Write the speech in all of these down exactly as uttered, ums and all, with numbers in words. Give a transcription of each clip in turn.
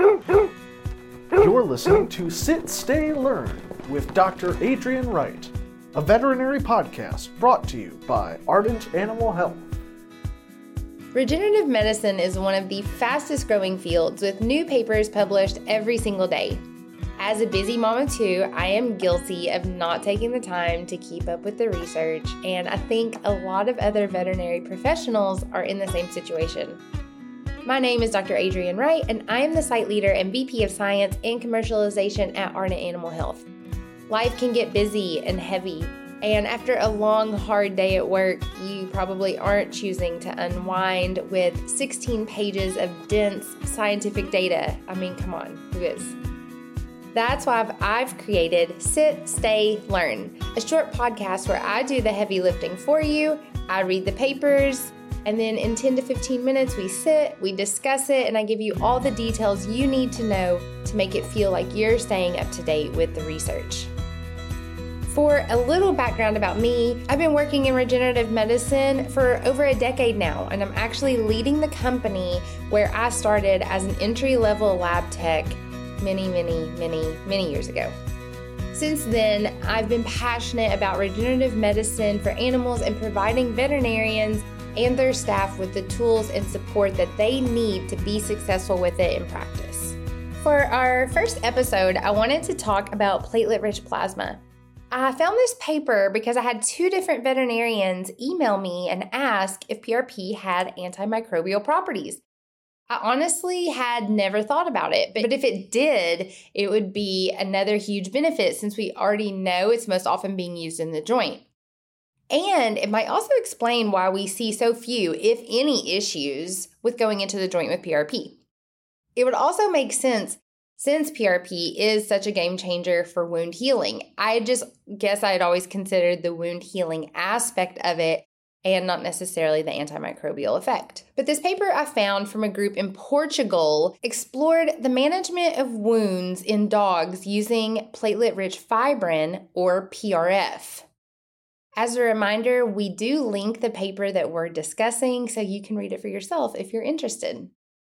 You're listening to Sit, Stay, Learn with Doctor Adrian Wright, a veterinary podcast brought to you by Ardent Animal Health. Regenerative medicine is one of the fastest growing fields with new papers published every single day. As a busy mama too, I am guilty of not taking the time to keep up with the research, and I think a lot of other veterinary professionals are in the same situation. My name is Doctor Adrian Wright, and I am the site leader and V P of Science and Commercialization at Ardent Animal Health. Life can get busy and heavy, and after a long, hard day at work, you probably aren't choosing to unwind with sixteen pages of dense scientific data. I mean, come on, who is? That's why I've, I've created Sit, Stay, Learn, a short podcast where I do the heavy lifting for you, I read the papers, and then in ten to fifteen minutes, we sit, we discuss it, and I give you all the details you need to know to make it feel like you're staying up to date with the research. For a little background about me, I've been working in regenerative medicine for over a decade now, and I'm actually leading the company where I started as an entry-level lab tech many, many, many, many years ago. Since then, I've been passionate about regenerative medicine for animals and providing veterinarians and their staff with the tools and support that they need to be successful with it in practice. For our first episode, I wanted to talk about platelet-rich plasma. I found this paper because I had two different veterinarians email me and ask if P R P had antimicrobial properties. I honestly had never thought about it, but if it did, it would be another huge benefit since we already know it's most often being used in the joint. And it might also explain why we see so few, if any, issues with going into the joint with P R P. It would also make sense since P R P is such a game changer for wound healing. I just guess I had always considered the wound healing aspect of it and not necessarily the antimicrobial effect. But this paper I found from a group in Portugal explored the management of wounds in dogs using platelet-rich fibrin, or P R F. As a reminder, we do link the paper that we're discussing so you can read it for yourself if you're interested.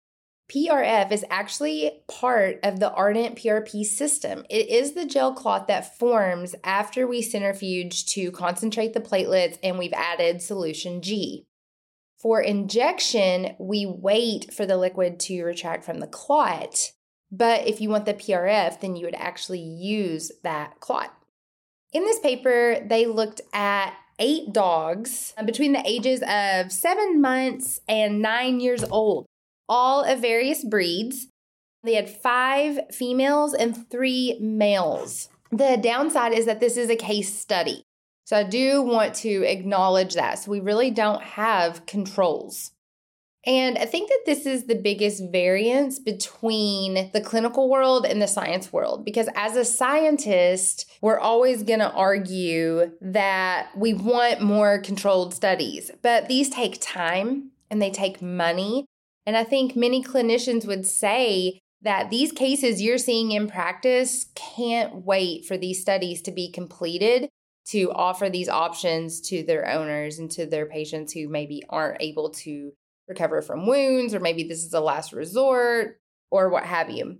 P R F is actually part of the Ardent P R P system. It is the gel clot that forms after we centrifuge to concentrate the platelets and we've added solution G. For injection, we wait for the liquid to retract from the clot, but if you want the P R F, then you would actually use that clot. In this paper, they looked at eight dogs between the ages of seven months and nine years old, all of various breeds. They had five females and three males. The downside is that this is a case study. So I do want to acknowledge that. So we really don't have controls. And I think that this is the biggest variance between the clinical world and the science world, because as a scientist, we're always going to argue that we want more controlled studies, but these take time and they take money. And I think many clinicians would say that these cases you're seeing in practice can't wait for these studies to be completed to offer these options to their owners and to their patients who maybe aren't able to recover from wounds, or maybe this is a last resort, or what have you.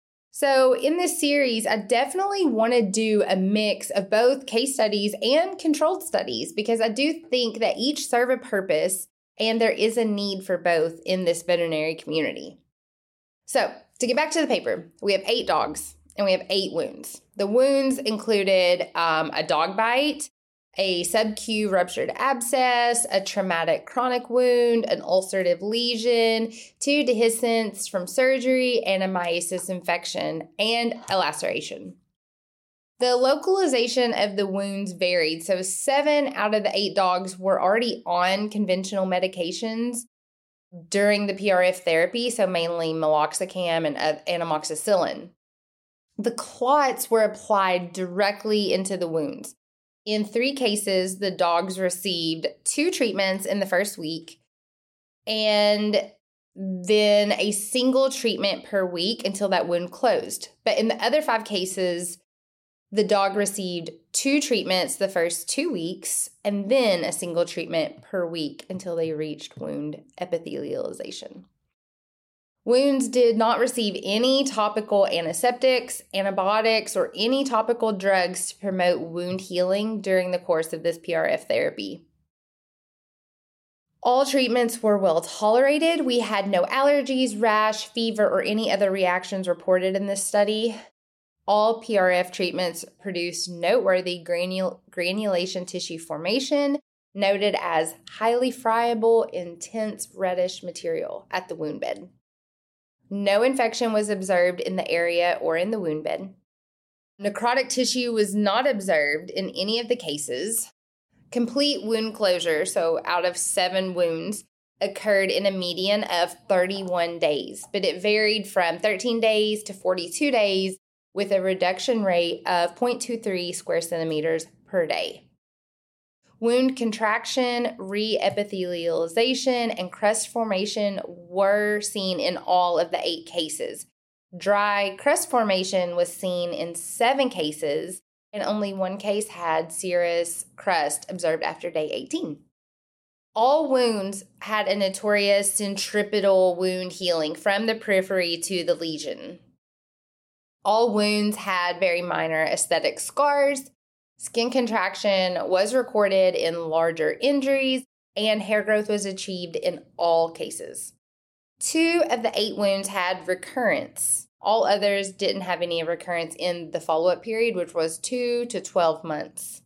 So in this series, I definitely want to do a mix of both case studies and controlled studies, because I do think that each serve a purpose and there is a need for both in this veterinary community. So to get back to the paper, we have eight dogs and we have eight wounds. The wounds included um, a dog bite, a sub-Q ruptured abscess, a traumatic chronic wound, an ulcerative lesion, two dehiscents from surgery, and a myitis infection, and a laceration. The localization of the wounds varied, so seven out of the eight dogs were already on conventional medications during the P R F therapy, so mainly meloxicam and anamoxicillin. The clots were applied directly into the wounds. In three cases, the dogs received two treatments in the first week and then a single treatment per week until that wound closed. But in the other five cases, the dog received two treatments the first two weeks and then a single treatment per week until they reached wound epithelialization. Wounds did not receive any topical antiseptics, antibiotics, or any topical drugs to promote wound healing during the course of this P R F therapy. All treatments were well tolerated. We had no allergies, rash, fever, or any other reactions reported in this study. All P R F treatments produced noteworthy granul- granulation tissue formation, noted as highly friable, intense reddish material at the wound bed. No infection was observed in the area or in the wound bed. Necrotic tissue was not observed in any of the cases. Complete wound closure, so out of seven wounds, occurred in a median of thirty-one days, but it varied from thirteen days to forty-two days with a reduction rate of zero point two three square centimeters per day. Wound contraction, re-epithelialization, and crust formation were seen in all of the eight cases. Dry crust formation was seen in seven cases, and only one case had serous crust observed after day eighteen. All wounds had a notorious centripetal wound healing from the periphery to the lesion. All wounds had very minor aesthetic scars. Skin contraction was recorded in larger injuries, and hair growth was achieved in all cases. Two of the eight wounds had recurrence. All others didn't have any recurrence in the follow-up period, which was two to twelve months.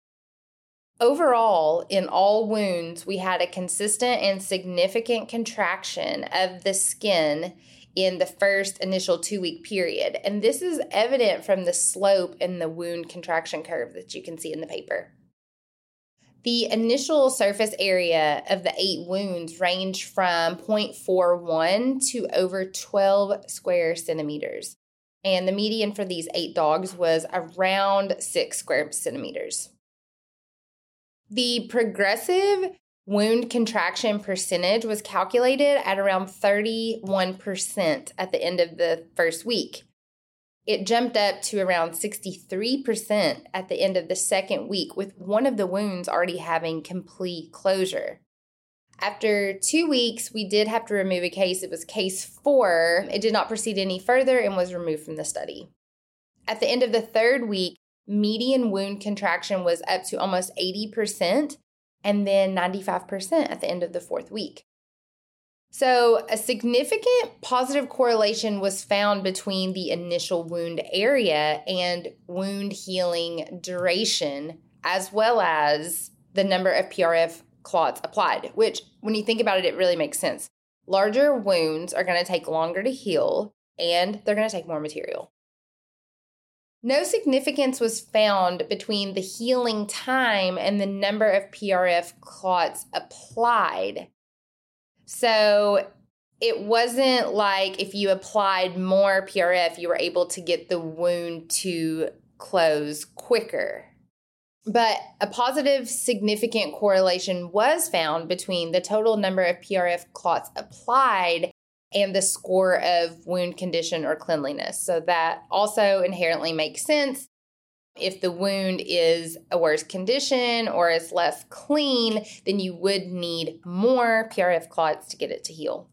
Overall, in all wounds, we had a consistent and significant contraction of the skin in the first initial two-week period. And this is evident from the slope in the wound contraction curve that you can see in the paper. The initial surface area of the eight wounds ranged from zero point four one to over twelve square centimeters. And the median for these eight dogs was around six square centimeters. The progressive wound contraction percentage was calculated at around thirty-one percent at the end of the first week. It jumped up to around sixty-three percent at the end of the second week, with one of the wounds already having complete closure. After two weeks, we did have to remove a case. It was case four. It did not proceed any further and was removed from the study. At the end of the third week, median wound contraction was up to almost eighty percent, and then ninety-five percent at the end of the fourth week. So a significant positive correlation was found between the initial wound area and wound healing duration, as well as the number of P R F clots applied, which, when you think about it, it really makes sense. Larger wounds are going to take longer to heal, and they're going to take more material. No significance was found between the healing time and the number of P R F clots applied. So it wasn't like if you applied more P R F, you were able to get the wound to close quicker. But a positive significant correlation was found between the total number of P R F clots applied and the score of wound condition or cleanliness. So that also inherently makes sense. If the wound is a worse condition or is less clean, then you would need more P R F clots to get it to heal.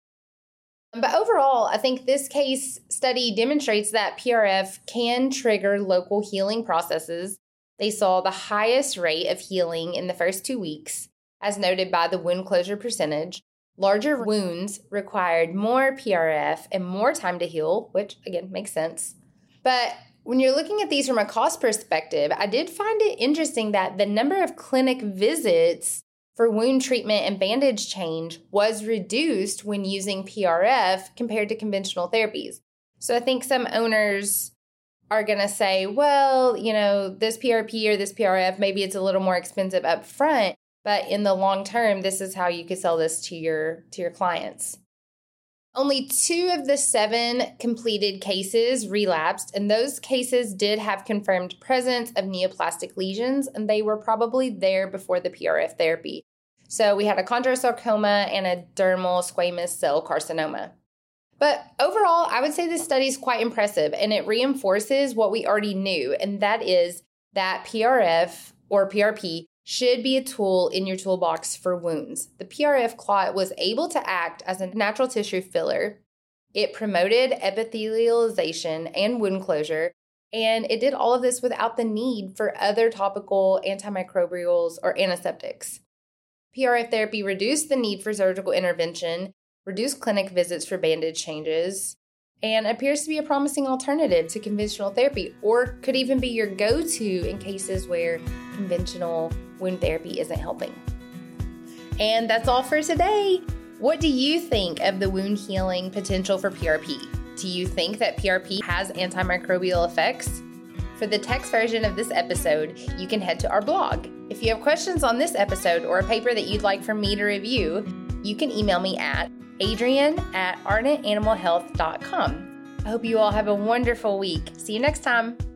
But overall, I think this case study demonstrates that P R F can trigger local healing processes. They saw the highest rate of healing in the first two weeks, as noted by the wound closure percentage. Larger wounds required more P R F and more time to heal, which, again, makes sense. But when you're looking at these from a cost perspective, I did find it interesting that the number of clinic visits for wound treatment and bandage change was reduced when using P R F compared to conventional therapies. So I think some owners are going to say, well, you know, this P R P or this P R F, maybe it's a little more expensive up front. But in the long term, this is how you could sell this to your to your clients. Only two of the seven completed cases relapsed, and those cases did have confirmed presence of neoplastic lesions, and they were probably there before the P R F therapy. So we had a chondrosarcoma and a dermal squamous cell carcinoma. But overall, I would say this study is quite impressive, and it reinforces what we already knew, and that is that P R F or P R P should be a tool in your toolbox for wounds. The P R F clot was able to act as a natural tissue filler, It promoted epithelialization and wound closure, and it did all of this without the need for other topical antimicrobials or antiseptics. P R F therapy reduced the need for surgical intervention, reduced clinic visits for bandage changes, and appears to be a promising alternative to conventional therapy, or could even be your go-to in cases where conventional wound therapy isn't helping. And that's all for today. What do you think of the wound healing potential for P R P? Do you think that P R P has antimicrobial effects? For the text version of this episode, you can head to our blog. If you have questions on this episode or a paper that you'd like for me to review, you can email me at adrian at ardent animal health dot com. I hope you all have a wonderful week. See you next time.